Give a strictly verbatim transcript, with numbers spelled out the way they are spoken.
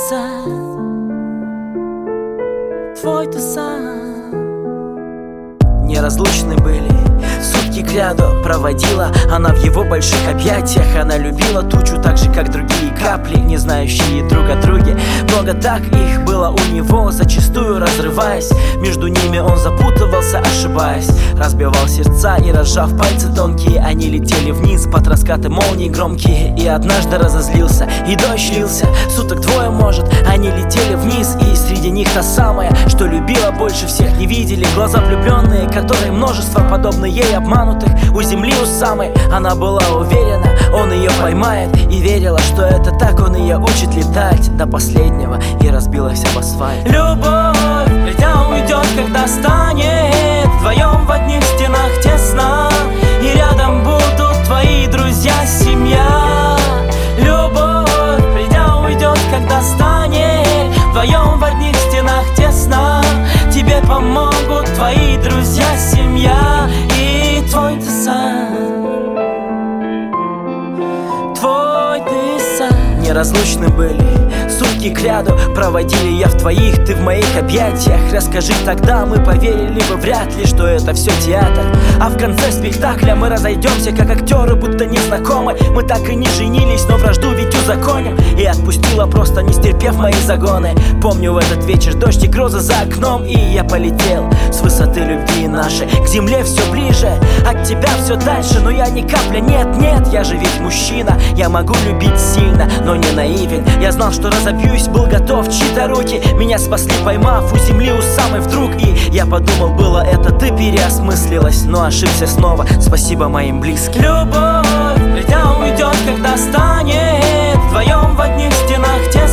сад, твой ты сам. Неразлучны были, сутки кряду проводила она в его больших объятиях. Она любила тучу так же, как другие капли, не знающие друг о друге. Много так их было у него, зачастую разрываясь. Между ними он запутывался, ошибаясь. Разбивал сердца и, разжав пальцы тонкие, они летели вниз под раскаты молний громкие. И однажды разозлился, и дождь лился. Суток двое, может, они летели вниз. И среди них та самая, что любила больше всех. Не видели глаза влюбленные, которые множество, подобно ей, обманутых у земли у самой. Она была уверена, он ее поймает, и верила, что это так он ее учит летать до последнего, и разбилась об асфальт. Любовь, летя, уйдет, когда станет вдвоем в одних стенах тесно, и рядом будут твои друзья, семья. Любовь, придя, уйдет, когда станет вдвоем в одних стенах тесно, тебе помогут твои друзья, семья и твой ты сам. Твой ты сам. Неразлучны были, сутки кряду проводили я в твоих, ты в моих объятиях. Расскажи тогда, мы поверили бы вряд ли, что это все театр. А в конце спектакля мы разойдемся, как актеры, будто незнакомы. Мы так и не женились, но вражду ведь узаконим. И отпустила, просто не стерпев мои загоны. Помню в этот вечер дождь и грозы за окном, и я полетел с высоты любви нашей к земле все ближе, от тебя все дальше. Но я ни капля, нет, нет, я же ведь мужчина. Я могу любить сильно, но не наивен. Я знал, что разобьюсь, был готов, чьи-то руки меня спасли, поймав у земли у самой вдруг. И я подумал, было это ты, переосмыслилась, но ошибся снова, спасибо моим близким. Любовь, летя, уйдет, когда станет вдвоем в одних стенах тесно.